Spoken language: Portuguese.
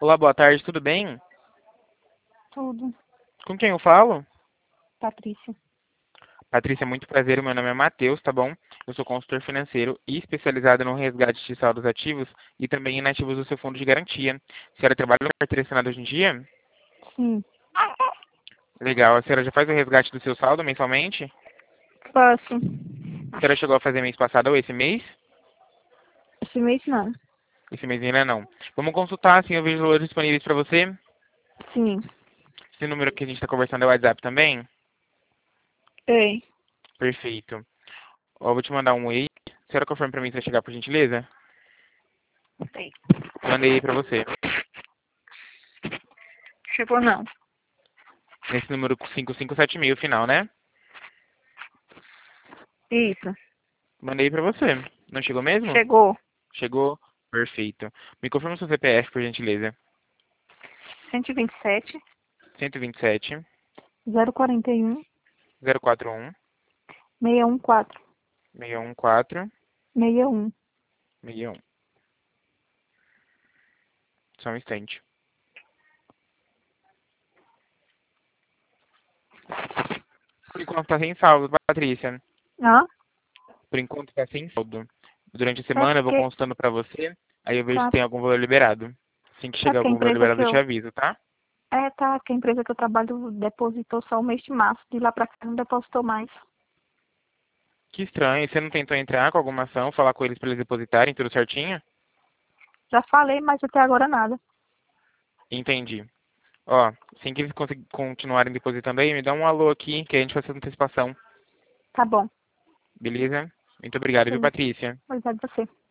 Olá, boa tarde, tudo bem? Tudo. Com quem eu falo? Patrícia. Patrícia, muito prazer, meu nome é Matheus, tá bom? Eu sou consultor financeiro e especializado no resgate de saldos ativos e também em inativos do seu fundo de garantia. A senhora trabalha no carteira assinada hoje em dia? Sim. Legal, a senhora já faz o resgate do seu saldo mensalmente? Posso. A senhora chegou a fazer mês passado ou esse mês? Esse mês não. Esse mês ainda não. Vamos consultar, assim, eu vejo os valores disponíveis para você. Sim. Esse número que a gente está conversando é o WhatsApp também? Ei. Perfeito. Ó, eu vou te mandar um e a senhora confirma para mim se vai chegar, por gentileza? Ei. Mandei aí para você. Chegou não. Nesse número 5576 final, né? Isso. Mandei pra você. Não chegou mesmo? Chegou. Chegou? Perfeito. Me confirma o seu CPF, por gentileza. 127 127 041 041 614 614 61. 61. Só um instante. Por enquanto tá sem saldo, Patrícia. Ah? Por enquanto tá sem saldo. Durante a É semana eu vou porque. consultando pra você, aí eu vejo se Tá. tem algum valor liberado. Assim que É chegar porque a algum valor empresa liberado que eu te eu. aviso, tá? É, tá. Que a empresa que eu trabalho depositou só o mês de março. De lá pra cá não depositou mais. Que estranho. Você não tentou entrar com alguma ação, falar com eles pra eles depositarem tudo certinho? Já falei, mas até agora nada. Entendi. Ó, assim que eles continuarem depositando aí, me dá um alô aqui, que a gente faz essa antecipação. Tá bom. Beleza? Muito obrigado, viu, Beleza. Patrícia? Obrigada a você.